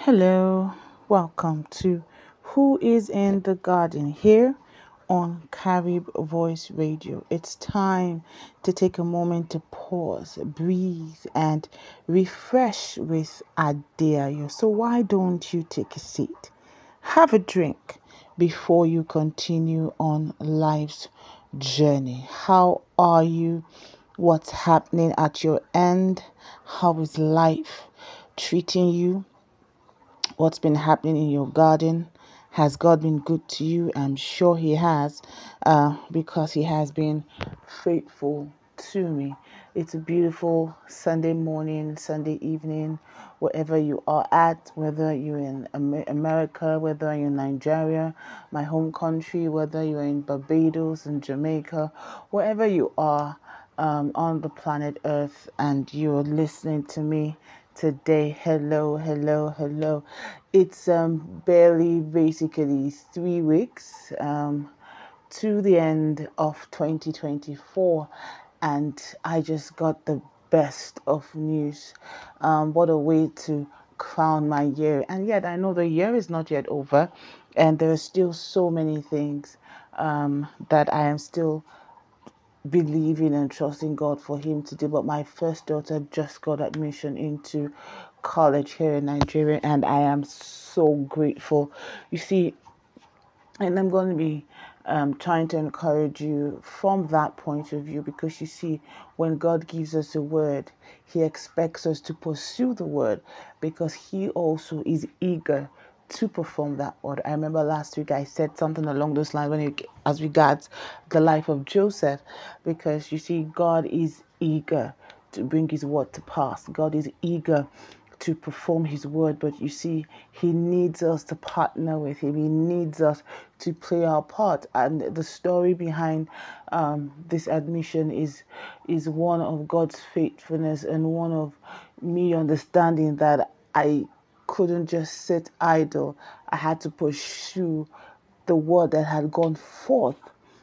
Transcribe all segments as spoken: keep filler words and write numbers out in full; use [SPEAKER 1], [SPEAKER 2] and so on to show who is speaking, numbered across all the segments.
[SPEAKER 1] Hello, welcome to Who is in the Garden here on Carib Voice Radio. It's time to take a moment to pause, breathe, and refresh with Adeayo. So, why don't you take a seat? Have a drink before you continue on life's journey. How are you? What's happening at your end? How is life treating you? What's been happening in your garden? Has God been good to you? I'm sure He has, uh, because He has been faithful to me. It's a beautiful Sunday morning, Sunday evening, wherever you are at, whether you're in Amer- America, whether you're in Nigeria, my home country, whether you're in Barbados and Jamaica, wherever you are um, on the planet Earth and you're listening to me today. Hello, hello, hello. It's um barely basically three weeks um to the end of twenty twenty-four, and I just got the best of news. Um, what a way to crown my year! And yet I know the year is not yet over, and there are still so many things um that I am still believing and trusting God for Him to do. But my first daughter just got admission into college here in Nigeria, and I am so grateful. You see, and I'm going to be um, trying to encourage you from that point of view, because you see, when God gives us a word, He expects us to pursue the word, because He also is eager to perform that word. I remember last week I said something along those lines when it, as regards the life of Joseph, because you see, God is eager to bring His word to pass. God is eager to perform His word, but you see, He needs us to partner with Him. He needs us to play our part. And the story behind um, this admission is is one of God's faithfulness, and one of me understanding that I couldn't just sit idle. I had to pursue the word that had gone forth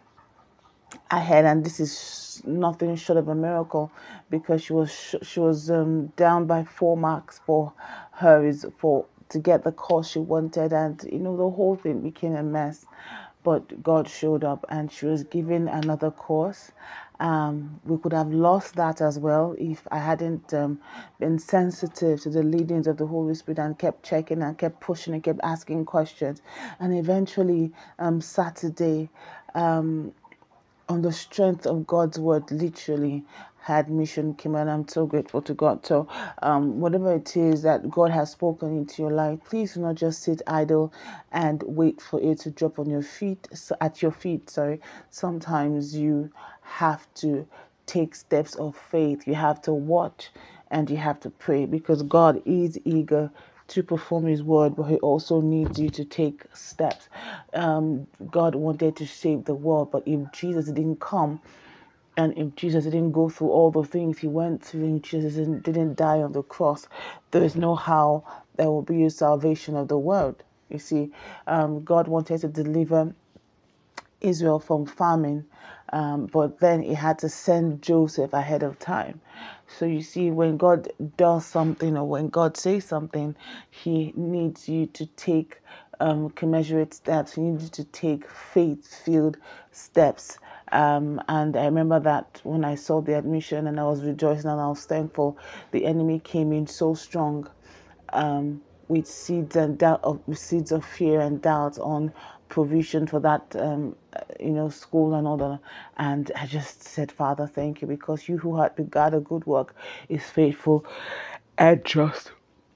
[SPEAKER 1] ahead, and this is nothing short of a miracle, because she was sh- she was um, down by four marks for her is for to get the course she wanted, and you know, the whole thing became a mess. But God showed up, and she was given another course. Um, we could have lost that as well if I hadn't um, been sensitive to the leadings of the Holy Spirit, and kept checking and kept pushing and kept asking questions. And eventually, um, Saturday, um, on the strength of God's word, literally had mission came, and I'm so grateful to God. So um whatever it is that God has spoken into your life, please do not just sit idle and wait for it to drop on your feet so at your feet sorry Sometimes you have to take steps of faith. You have to watch, and you have to pray, because God is eager to perform His word, but He also needs you to take steps. Um, God wanted to save the world, but if Jesus didn't come, and if Jesus didn't go through all the things He went through, if Jesus didn't, didn't die on the cross, there is no how there will be a salvation of the world. You see, um, God wanted to deliver Israel from famine, um, but then He had to send Joseph ahead of time. So you see, when God does something, or when God says something, He needs you to take um, commensurate steps. He needs you to take faith-filled steps. Um, and I remember that when I saw the admission, and I was rejoicing and I was thankful, the enemy came in so strong, um, with seeds and doubt of with seeds of fear and doubt on provision for that, um, uh, you know, school and all that. And I just said, Father, thank you, because you who had begun a good work is faithful and just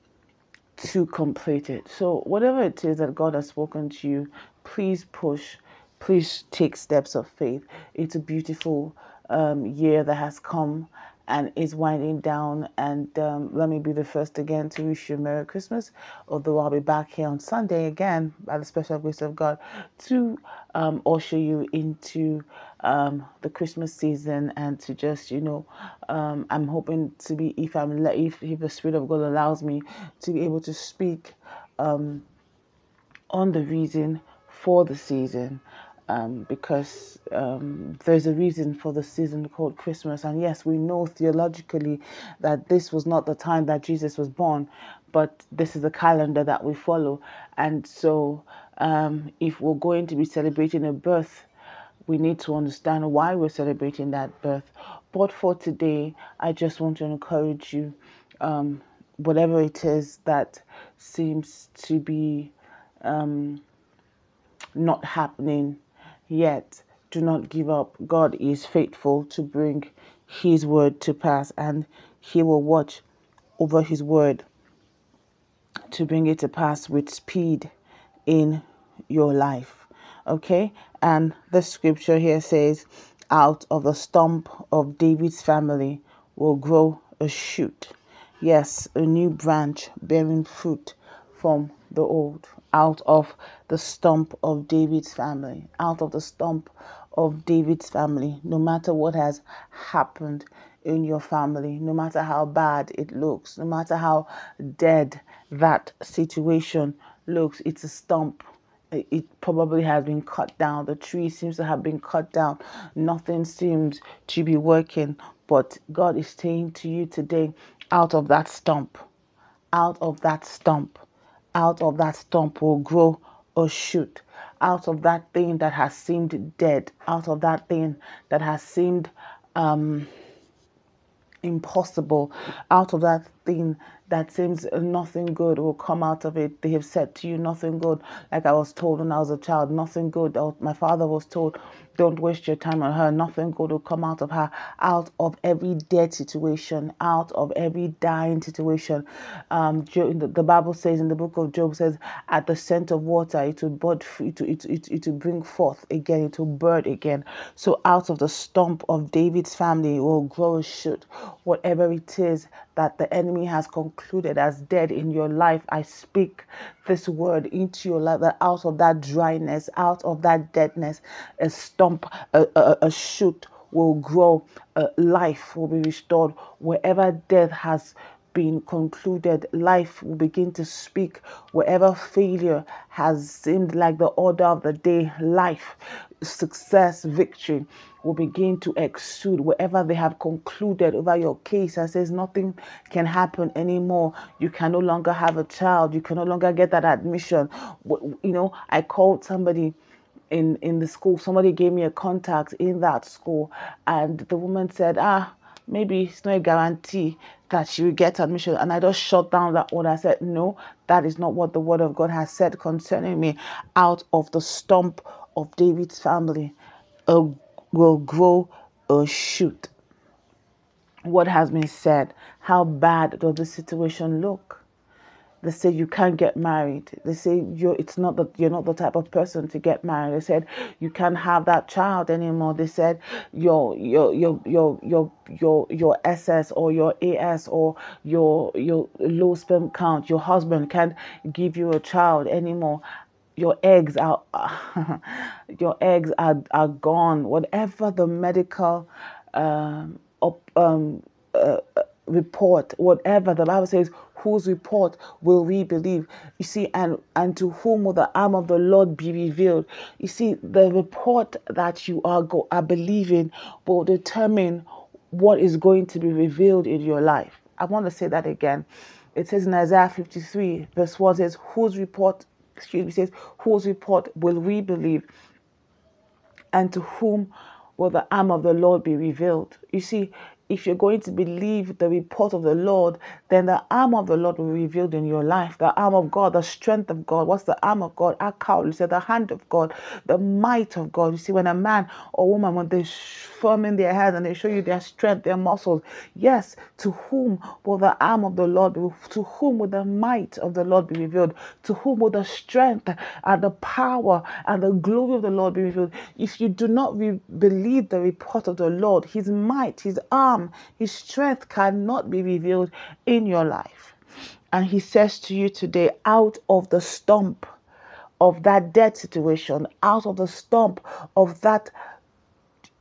[SPEAKER 1] to complete it. So whatever it is that God has spoken to you, please push, please take steps of faith. It's a beautiful um, year that has come and is winding down. And um, let me be the first again to wish you a Merry Christmas. Although I'll be back here on Sunday again, by the special grace of God, to um, usher you into um, the Christmas season, and to just, you know, um, I'm hoping to be, if I'm le- if, if the Spirit of God allows me, to be able to speak um, on the reason for the season. um, because um, there's a reason for the season called Christmas. And yes, we know theologically that this was not the time that Jesus was born, but this is the calendar that we follow. And so um, if we're going to be celebrating a birth, we need to understand why we're celebrating that birth. But for today, I just want to encourage you, um, whatever it is that seems to be um, not happening yet, do not give up. God is faithful to bring his word to pass, and he will watch over his word to bring it to pass with speed in your life. Okay? And the scripture here says, out of the stump of David's family will grow a shoot. Yes, a new branch bearing fruit from the old. Out of the stump of David's family. Out of the stump of David's family. No matter what has happened in your family, no matter how bad it looks, no matter how dead that situation looks, it's a stump. It probably has been cut down. The tree seems to have been cut down. Nothing seems to be working. But God is saying to you today, out of that stump, out of that stump, out of that stump will grow a shoot. Out of that thing that has seemed dead, out of that thing that has seemed um, impossible, out of that thing that seems nothing good will come out of it. They have said to you nothing good. Like I was told when I was a child, nothing good. My father was told, don't waste your time on her. Nothing good will come out of her. Out of every dead situation, out of every dying situation. Um, the Bible says in the book of Job says, at the scent of water, it will bud, it will, it, it, it will bring forth again. It will bird again. So out of the stump of David's family will grow a shoot. Whatever it is that the enemy has concluded as dead in your life, I speak this word into your life, that out of that dryness, out of that deadness, a stump, a, a, a shoot will grow, uh, life will be restored. Wherever death has been concluded, life will begin to speak. Wherever failure has seemed like the order of the day, life, success, victory will begin to exude. Wherever they have concluded over your case and says nothing can happen anymore, you can no longer have a child, you can no longer get that admission. You know, I called somebody in in the school, somebody gave me a contact in that school, and the woman said, ah, maybe it's not a guarantee that she will get admission. And I just shut down that one. I said, no, that is not what the word of God has said concerning me. Out of the stump of David's family uh, will grow a shoot. What has been said? How bad does the situation look? They say you can't get married. They say you're it's not that you're not the type of person to get married. They said you can't have that child anymore. They said your your your your your your your S S or your A S or your your low sperm count, your husband can't give you a child anymore. Your eggs are your eggs are, are gone. Whatever the medical um, op, um uh, report, whatever the Bible says, whose report will we believe? You see, and and to whom will the arm of the Lord be revealed? You see, the report that you are go are believing will determine what is going to be revealed in your life. I want to say that again. It says in Isaiah fifty-three, verse one says, whose report, excuse me, says, whose report will we believe? And to whom will the arm of the Lord be revealed? You see, if you're going to believe the report of the Lord, then the arm of the Lord will be revealed in your life. The arm of God, the strength of God. What's the arm of God? Akal, you said the hand of God, the might of God. You see, when a man or woman, when they firm in their head and they show you their strength, their muscles, yes, to whom will the arm of the Lord be? To whom will the might of the Lord be revealed? To whom will the strength and the power and the glory of the Lord be revealed? If you do not re- believe the report of the Lord, his might, his arm, his strength cannot be revealed in your life. And he says to you today, out of the stump of that dead situation, out of the stump of that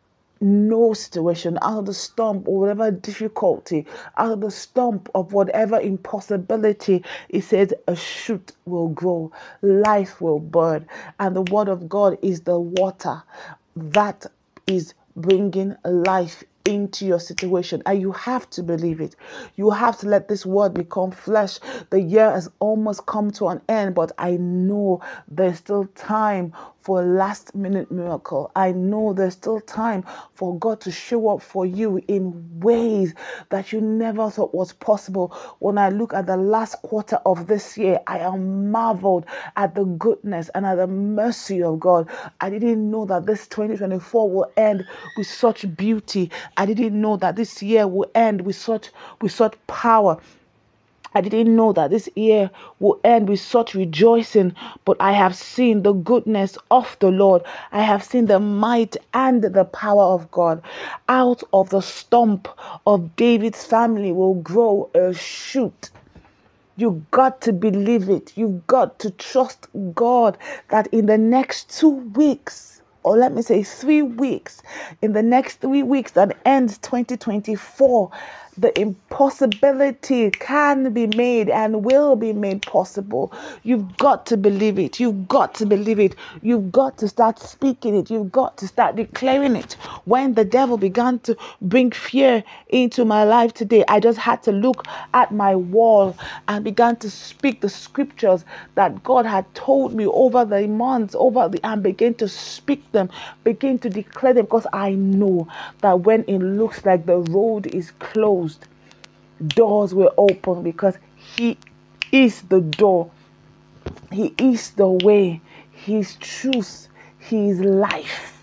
[SPEAKER 1] no situation, out of the stump or whatever difficulty, out of the stump of whatever impossibility, it says a shoot will grow, life will burn. And the word of God is the water that is bringing life into your situation, and you have to believe it. You have to let this word become flesh. The year has almost come to an end, but I know there's still time for a last minute miracle. I know there's still time for God to show up for you in ways that you never thought was possible. When I look at the last quarter of this year, I am marveled at the goodness and at the mercy of God. I didn't know that this twenty twenty-four will end with such beauty. I didn't know that this year will end with such with such power. I didn't know that this year will end with such rejoicing, but I have seen the goodness of the Lord. I have seen the might and the power of God. Out of the stump of David's family will grow a shoot. You got to believe it. You've got to trust God that in the next two weeks, or let me say three weeks, in the next three weeks that ends twenty twenty-four, the impossibility can be made and will be made possible. You've got to believe it. You've got to believe it. You've got to start speaking it. You've got to start declaring it. When the devil began to bring fear into my life today, I just had to look at my wall and began to speak the scriptures that God had told me over the months, over the, and begin to speak them, begin to declare them, because I know that when it looks like the road is closed, doors will open, because He is the door. He is the way. He is truth. He is life.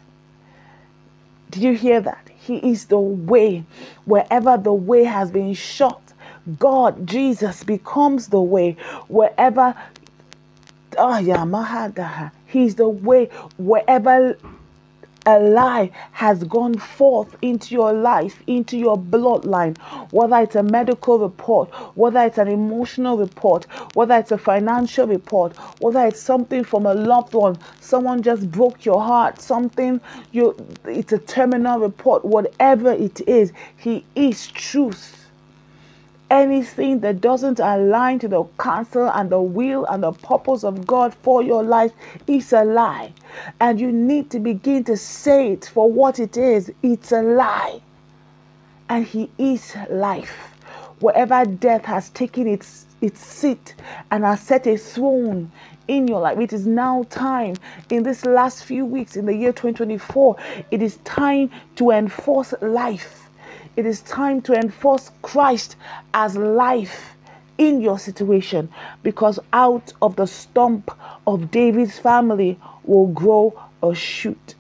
[SPEAKER 1] Did you hear that? He is the way. Wherever the way has been shut, God, Jesus, becomes the way. Wherever, oh yeah, Mahadaha, He's the way. Wherever a lie has gone forth into your life, into your bloodline, whether it's a medical report, whether it's an emotional report, whether it's a financial report, whether it's something from a loved one, someone just broke your heart, something, you, it's a terminal report, whatever it is, He is truth. Anything that doesn't align to the counsel and the will and the purpose of God for your life is a lie. And you need to begin to say it for what it is. It's a lie. And He is life. Wherever death has taken its, its seat and has set a throne in your life, it is now time, in this last few weeks, in the year twenty twenty-four, it is time to enforce life. It is time to enforce Christ as life in your situation, because out of the stump of David's family will grow a shoot.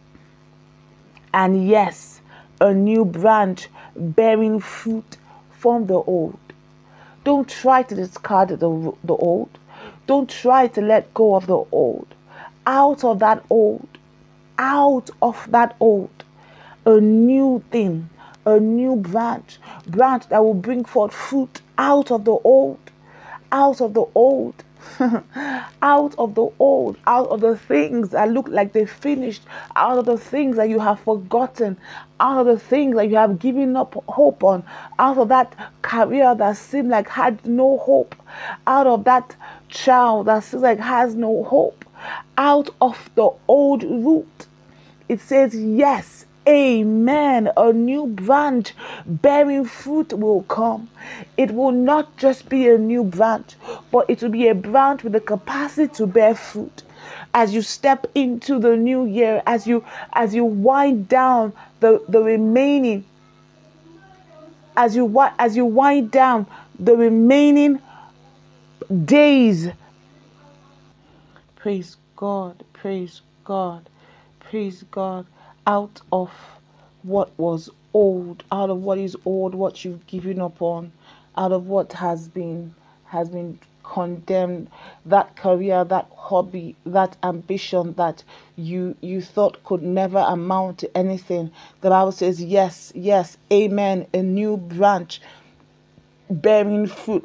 [SPEAKER 1] And yes, a new branch bearing fruit from the old. Don't try to discard the, the old. Don't try to let go of the old. Out of that old, out of that old, a new thing. A new branch, branch that will bring forth fruit out of the old, out of the old, out of the old, out of the things that look like they finished, out of the things that you have forgotten, out of the things that you have given up hope on, out of that career that seemed like had no hope, out of that child that seems like has no hope, out of the old root. It says, yes, amen. A new branch bearing fruit will come. It will not just be a new branch, but it will be a branch with the capacity to bear fruit. As you step into the new year, as you as you wind down the, the remaining, as you as you wind down the remaining days. Praise God, praise God, praise God. Out of what was old, out of what is old, what you've given up on, out of what has been has been condemned, that career, that hobby, that ambition that you you thought could never amount to anything. The Bible says, yes, yes, amen. A new branch bearing fruit.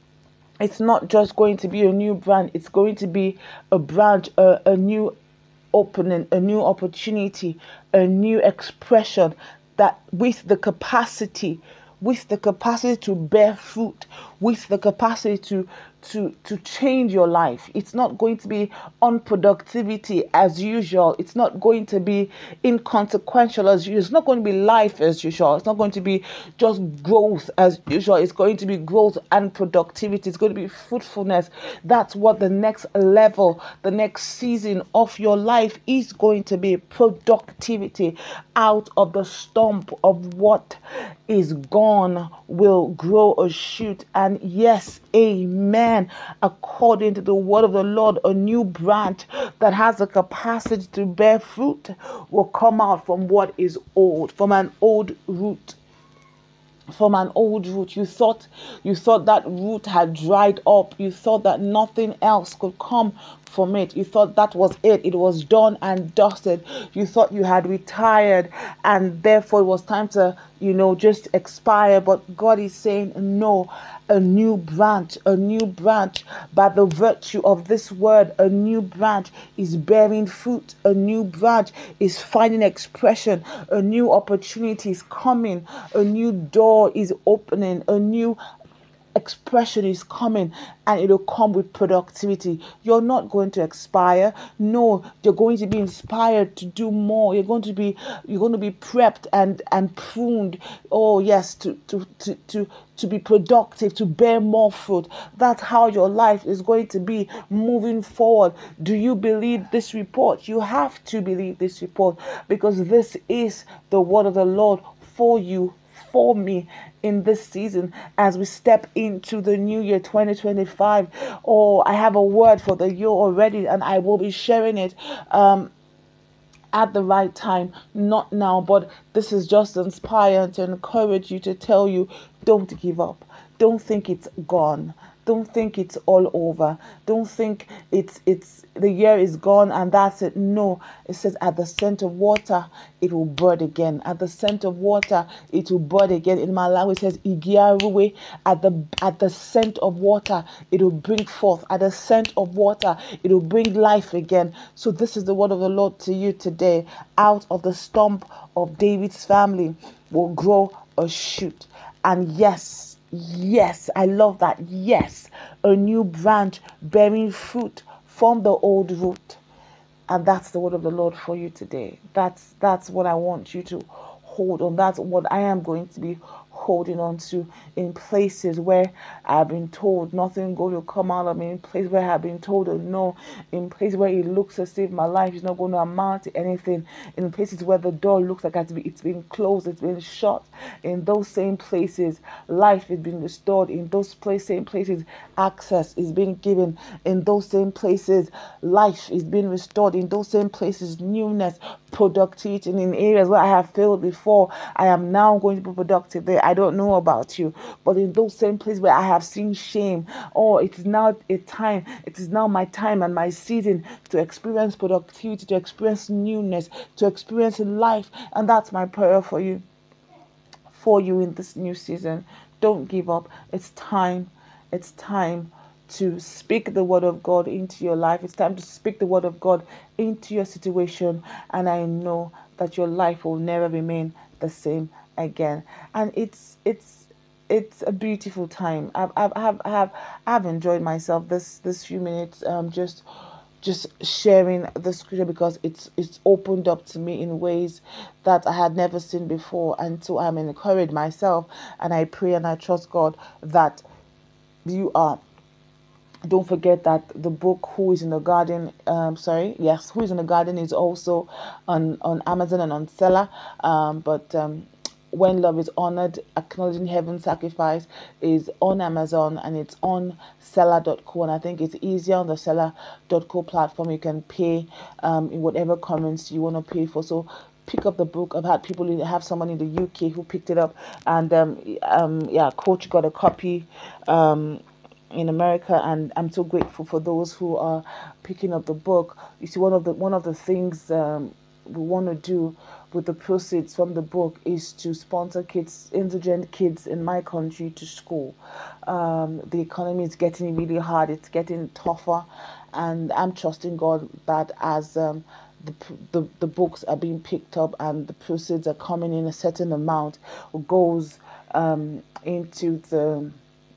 [SPEAKER 1] It's not just going to be a new branch, it's going to be a branch, a, a new opening, a new opportunity, a new expression, that with the capacity, with the capacity to bear fruit, with the capacity to to to change your life. It's not going to be unproductivity as usual. It's not going to be inconsequential as usual. It's not going to be life as usual. It's not going to be just growth as usual. It's going to be growth and productivity. It's going to be fruitfulness. That's what the next level, the next season of your life is going to be. Productivity. Out of the stump of what is gone will grow a shoot. And yes, amen. According to the word of the Lord, a new branch that has the capacity to bear fruit will come out from what is old, from an old root. From an old root. You thought you thought that root had dried up. You thought that nothing else could come from it. You thought that was it. It was done and dusted. You thought you had retired and therefore it was time to, you know, just expire. But God is saying, no, a new branch, a new branch by the virtue of this word, a new branch is bearing fruit. A new branch is finding expression. A new opportunity is coming. A new door is opening. A new expression is coming, and it'll come with productivity. You're not going to expire. No, you're going to be inspired to do more. You're going to be you're going to be prepped and and pruned. Oh yes, to to to to to be productive, to bear more fruit. That's how your life is going to be moving forward. Do you believe this report? You have to believe this report, because this is the word of the Lord for you, for me, in this season as we step into the new year twenty twenty-five. Oh, I have a word for the year already, and I will be sharing it um at the right time, not now, but this is just to inspire and to encourage you, to tell you, don't give up. Don't think it's gone. Don't think it's all over. Don't think it's it's the year is gone and that's it. No, it says at the scent of water it will bud again. At the scent of water it will bud again. In my language it says igiaruwe. At the at the scent of water it will bring forth. At the scent of water it will bring life again. So this is the word of the Lord to you today. Out of the stump of David's family will grow a shoot. And yes, yes, I love that. Yes, a new branch bearing fruit from the old root. And that's the word of the Lord for you today. That's that's what I want you to hold on. That's what I am going to be holding on to in places where I've been told nothing good will come out of me, in places where I've been told a no, in places where it looks as if my life is not going to amount to anything, in places where the door looks like it's been closed, it's been shut. In those same places, life is being restored. In those place, same places, access is being given. In those same places, life is being restored. In those same places, newness, productivity. And in areas where I have failed before, I am now going to be productive there. I don't know about you, but in those same places where I have seen shame, oh, it is now a time, it is now my time and my season to experience productivity, to experience newness, to experience life. And that's my prayer for you, for you in this new season. Don't give up. It's time. It's time to speak the word of God into your life. It's time to speak the word of God into your situation. And I know that your life will never remain the same again. And it's it's it's a beautiful time. I've I've I've I've, I've enjoyed myself this this few minutes um just just sharing the scripture, because it's it's opened up to me in ways that I had never seen before. And so I'm encouraged myself, and I pray and I trust God that you are. Don't forget that the book Who is in the Garden, um, sorry, yes, Who is in the Garden is also on, on Amazon and on Seller. Um, but um, When Love is Honored, Acknowledging Heaven's Sacrifice is on Amazon, and it's on seller dot co. And I think it's easier on the seller dot co platform. You can pay um, in whatever currency you want to pay for. So pick up the book. I've had people, have someone in the U K who picked it up, and um, um, yeah, Coach got a copy. Um, in America, and I'm so grateful for those who are picking up the book. You see, one of the one of the things um, we want to do with the proceeds from the book is to sponsor kids, indigent kids in my country, to school. Um, the economy is getting really hard. It's getting tougher, and I'm trusting God that as um, the, the the books are being picked up and the proceeds are coming in, a certain amount goes um, into the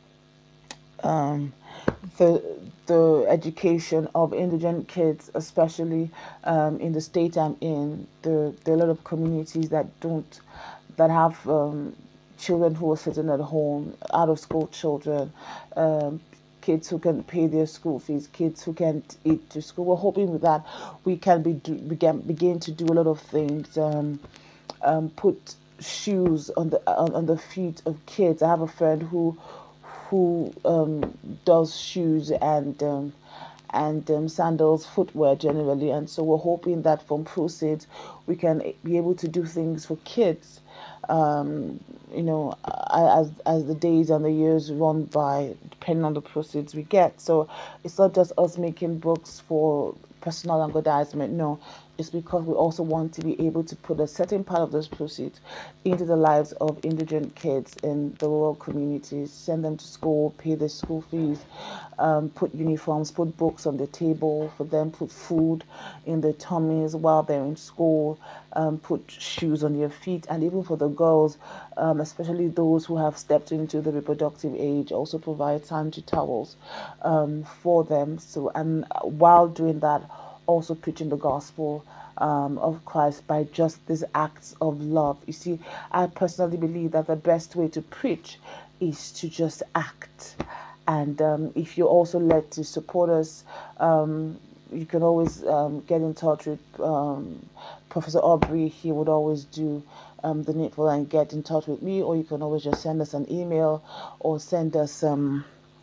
[SPEAKER 1] um, the the education of indigent kids, especially um, in the state I'm in. There, there are a lot of communities that don't that have um, children who are sitting at home, out of school children, um, kids who can pay their school fees, kids who can't eat to school. We're hoping with that we can be do, begin begin to do a lot of things. Um, um, put shoes on the on, on the feet of kids. I have a friend who who um, does shoes and um, and um, sandals, footwear generally. And so we're hoping that from proceeds we can be able to do things for kids. Um, you know, as as the days and the years run by, depending on the proceeds we get. So it's not just us making books for personal aggrandizement. No, it's because we also want to be able to put a certain part of those proceeds into the lives of indigent kids in the rural communities, send them to school, pay their school fees, um, put uniforms, put books on the table for them, put food in their tummies while they're in school, um, put shoes on their feet, and even for the girls, um, especially those who have stepped into the reproductive age, also provide sanitary towels um, for them. So, and while doing that, also preaching the gospel um, of Christ by just these acts of love. You see, I personally believe that the best way to preach is to just act. And um, if you're also led to support us, um, you can always um, get in touch with um, Professor Aubrey. He would always do um, the needful and get in touch with me, or you can always just send us an email or send us um,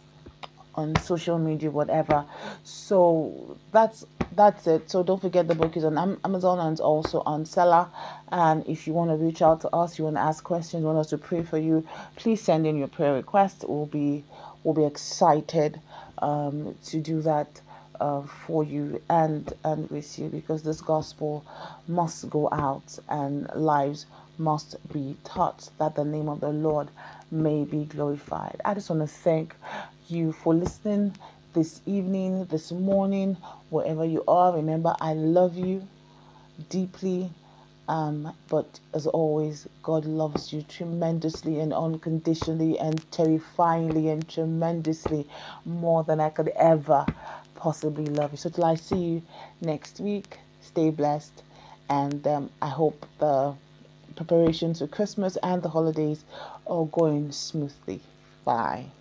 [SPEAKER 1] on social media, whatever. So that's that's it. So don't forget the book is on Amazon and also on Seller. And if you want to reach out to us, you want to ask questions, you want us to pray for you, please send in your prayer request. We'll be we'll be excited um, to do that uh, for you and and with you, because this gospel must go out and lives must be taught, that the name of the Lord may be glorified. I just want to thank you for listening this evening, this morning, wherever you are. Remember, I love you deeply. Um, but as always, God loves you tremendously and unconditionally and terrifyingly and tremendously, more than I could ever possibly love you. So till I see you next week, stay blessed. And um, I hope the preparations for Christmas and the holidays are going smoothly. Bye.